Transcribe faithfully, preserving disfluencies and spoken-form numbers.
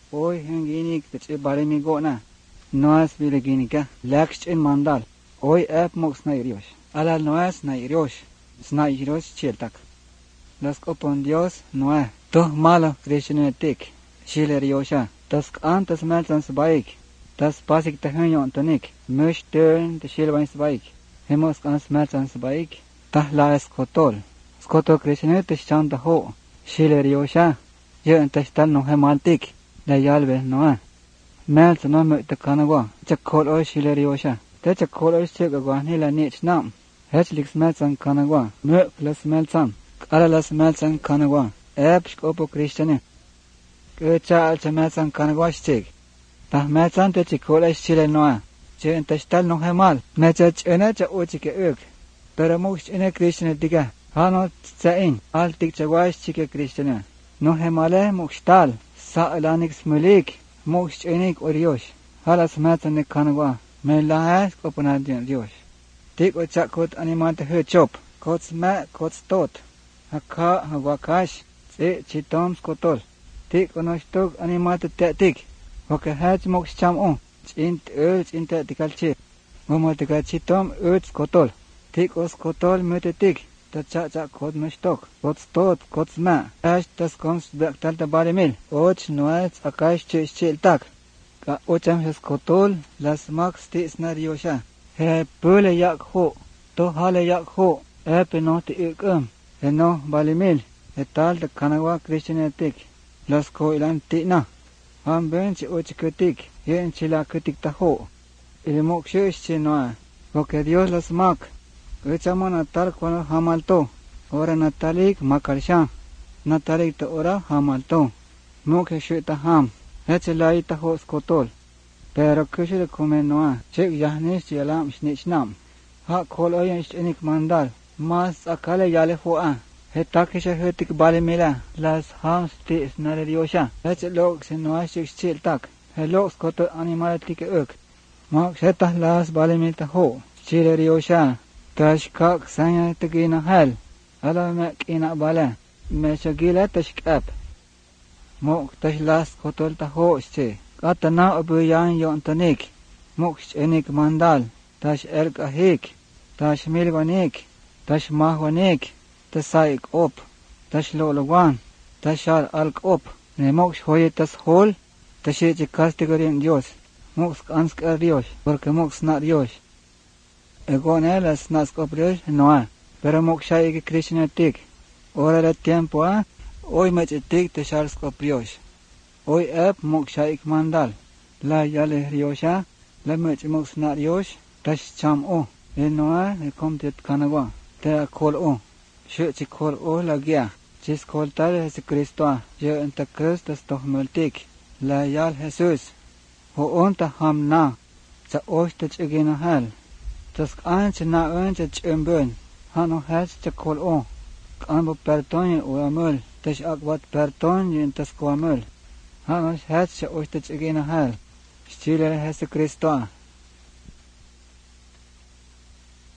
Hoy henginik te baremi gona. Noas bileginika. Laksh in mandal. Hoy ep mox na irios. Ala noas na irios. Sna irios chieltak. Las copon Dios noa. Toh malo krishnetik. Shile riosha. Tas antas meltans baik. Tas pasik tahanyon tonik. Mush turn te shilvans baik. Hemos ans meltans baik. Tah la skotol. Skoto krishnetik chanta ho. Shile riosha. Yo entastal no hemantik. La yalve noa. Melt no me te kanagwa. Chakol o shile riosha. Te chakol o shigagwa nila nich nam. Hechlix meltsan kanagwa. Me plus meltsan. Alalas meltsan kanagwa. Epsk opo kristene. Kecha alcha meltsan kanagwa shig. Tah meltsan te chikola shile noa. Che entastal no hemal. Mecha chene cha uchike uk. Pero mux ene kristene diga. Hano tsain. Al tik chagwash chike kristene. No hemale muxtal. Sa elanix mulik. Mux enik oriosh. Halas meltsan ne kanagwa. Me lahas koponadian dios. Tik o chakot animante he chop. Kots ma kots tot. Haka hawakash. Tse chitom skotol. Tik onoshtog animate tetik. Waka hach mox cham on. Chint urch inte tikalchi. Momotika chitom urch skotol. Tik os skotol mutetik. Ta cha cha kod mishtok. Kots tot kots ma. Ash tas kons bektal ta barimil. Och noats akash chis chiltak. Ka ocham skotol las max tis nariosha. He pule yak ho. To hale yak ho. Epe no te ikum. He no balimil. He tal ta kanagwa krishnetik. Las ko ilan tina. Ham bench ochikutik. Yen chila kutik ta ho. Ilimok shish chinoa. Porque Dios las mak. Echamo natal cuando hamalto. Ora natalik makarshan. Natalik ta ora hamalto. Mok shita ham. Hechelai ta ho skotol. Pero kushil kumen noa. Chik yahnish yalam shnitznam. Ha kol oyen shtinik mandal. Mas akale yale hoa. He takisha hetik bale mila. Las ham stis nareriosha. Hech lok se noa shik chil tak. He lok skotol animal tike uk. Mok shetah las bale milta ho. Chileriosha. Tashkak sanya tegina hal. Ala mek ina bala. Meshagila tashkap. Mok tashlas skotol ta ho shche. Katana obuyan yontonik. Mok shenik mandal. Tash elk ahik. Tash milgonik. Tash mahwanik. Tasaik op. Tash lolowan. Tashar alk op. Ne mox hoye tas hol. Tashe castigarin Dios. Mox anskar Dios. Porque mox na Dios. Egone las naskop Dios noa. Pero mox shay que krishnetik. Ora de tiempo a. Hoy mechetik tashar skop Dios. Hoy ep mox shay mandal. La yale riosha. La mech mox na Dios. Tash cham o. E noa e komtet kanagwa. Te akol o. Shuk chikol o la gia. Chis kol tal Jesucristo. Yo enta Christus toh multik. La yal Jesus. Ho onta ham na. Sa oshta chigina hal. Tas anch na anch chimbun. Hano hach chikol o. Kambo perton o amul. Tas akwat perton yin tas ko amul. Hano hach oshta chigina hal. Stile Jesucristo.